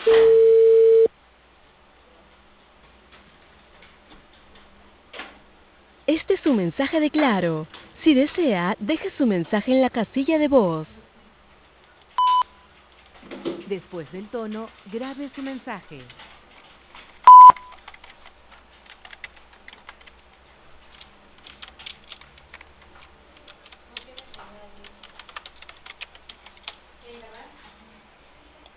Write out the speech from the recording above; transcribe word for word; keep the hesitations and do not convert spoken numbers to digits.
Este es su mensaje de Claro. Si desea, deje su mensaje en la casilla de voz. Después del tono, grabe su mensaje.